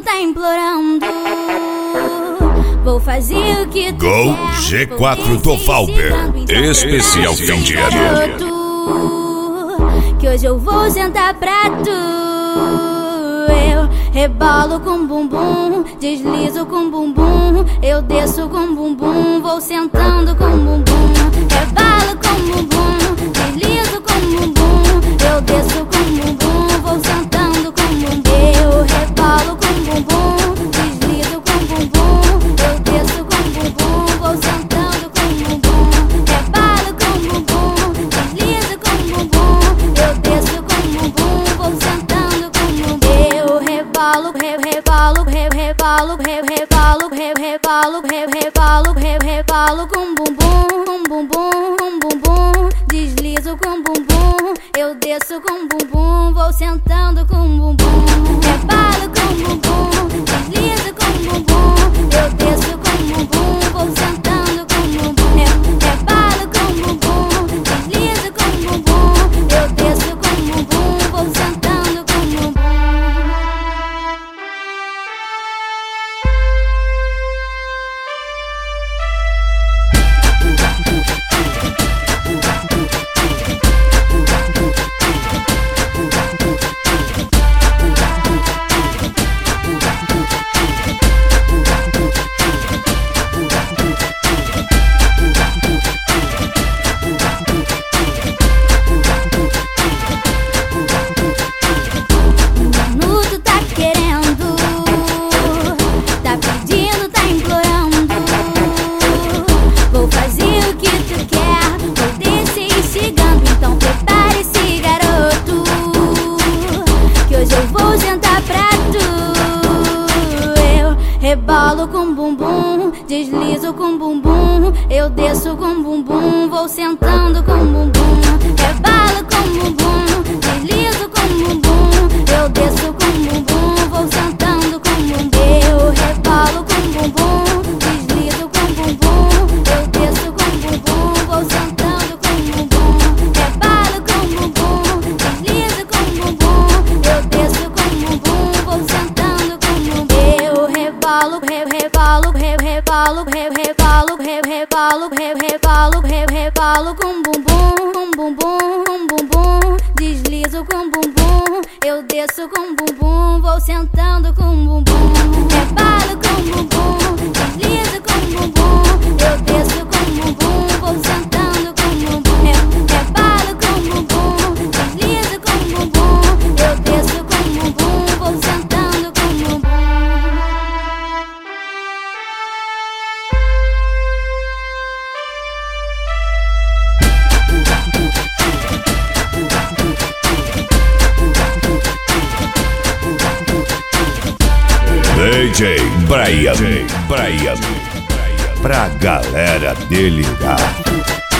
tá implorando. Vou fazer o que tu Gol quer. G4 do Valber, especial fim de ano. Que hoje eu vou sentar pra tu. Eu rebolo com bumbum, deslizo com bumbum, eu desço com bumbum, vou sentando com bumbum. Rebolo com bumbum, deslizo com bumbum, eu desço com bumbum, vou sentando com bumbum. Eu rebolo com bumbum, deslizo com bumbum, eu desço com bumbum, vou sentando com bumbum. Rebolo com bumbum, deslizo com bumbum, eu desço com bumbum, vou sentando com bumbum. Eu rebolo, rebolo com bumbum, deslizo com bumbum, eu desço com bumbum, vou sentando com bumbum. Rebolo com bumbum, deslizo com bumbum, eu desço com bumbum, vou sentando com bumbum. Rebolo com bumbum, deslizo com bumbum, eu desço com bumbum, vou sentando com bumbum. Rebolo com bumbum, deslizo com bumbum, eu desço com bumbum, vou sentando com bumbum. Rebolo com bumbum, deslizo com bumbum, eu desço com bumbum, vou sentando com bumbum. Eu rebolo com bumbum, deslizo com bumbum, eu desço com bumbum, vou sentando com bumbum. Rebolo com bumbum, deslizo com bumbum, eu desço com bumbum, vou sentando com bumbum. Eu rebolo com bumbum, deslizo com bumbum, eu desço com bumbum, vou sentando com bumbum. Rebolo com bumbum, deslizo com bumbum, eu desço com bumbum, vou sentando com bumbum. Rebolo com bumbum, deslizo com bumbum, eu desço com bumbum, vou sentando com bumbum. DJ Brian, pra galera delirar.